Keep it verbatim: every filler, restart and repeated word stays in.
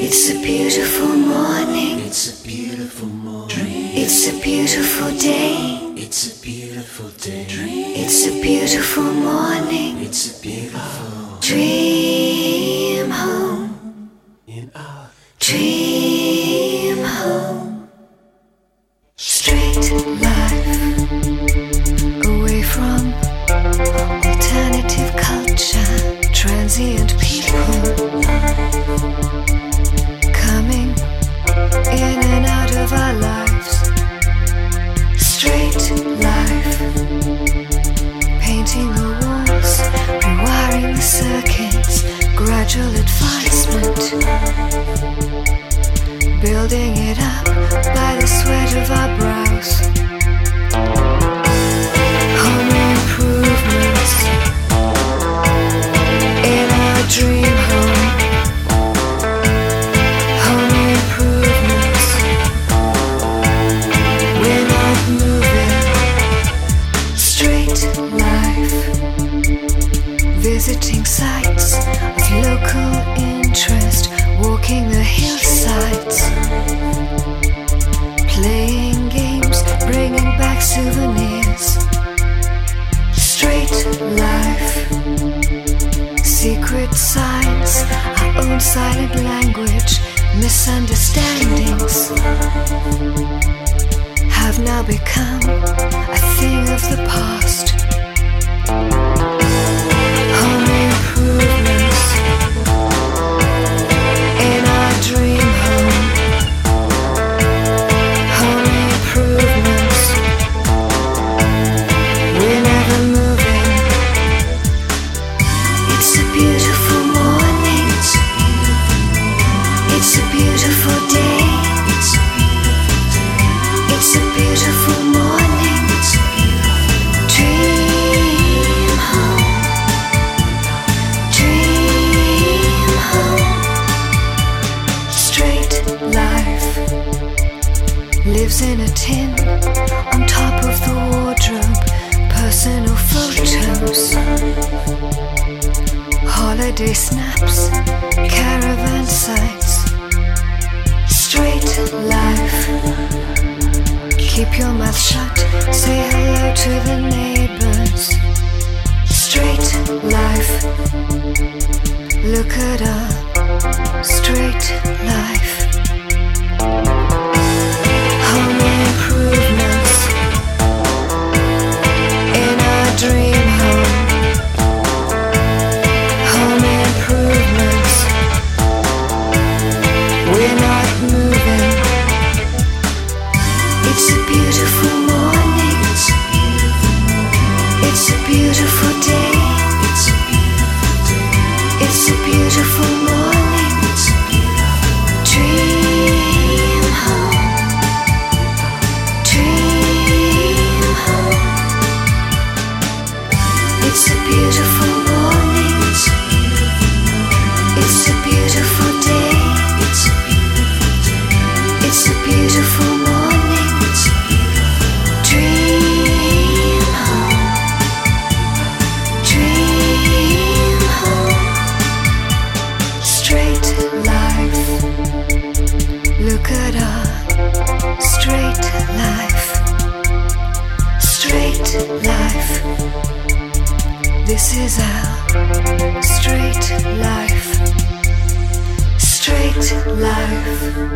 It's a beautiful morning. It's a beautiful morning. It's a beautiful day. It's a beautiful day. It's a beautiful morning. It's a beautiful Dream home. in our Dream home. Straight life. Away from alternative culture. Transient people. Coming in and out of our lives. Straight life. Painting the walls, rewiring the circuits, gradual advancement. Building it up by the sweat of our brows. Home improvements in our dream home. Home improvements. We're not moving. Straight life. Visiting sites of local interest, walking the hillsides, playing games, bringing back souvenirs. Straight life. Secret signs, our own silent language, misunderstandings have now become a thing of the past. Home improvements in our dream home. Home improvements. We're never moving. It's a beautiful morning. It's a beautiful day. It's a beautiful morning. Dream home. Dream home. Straight life. Lives in a tin on top of the wardrobe. Personal photos. Holiday snaps. Caravan sites. Straight life. Keep your mouth shut, say hello to the neighbors. Straight life. Look at our straight life. Home improvements in our dream home. Home improvements. We're not moving. It's a beautiful morning. It's a beautiful day. It's a beautiful morning. Dream home. Dream home. It's a beautiful morning. It's a beautiful day. It's a beautiful morning. Dream home. Dream home. Straight life. Look at our straight life. Straight life. This is our straight life. Straight life.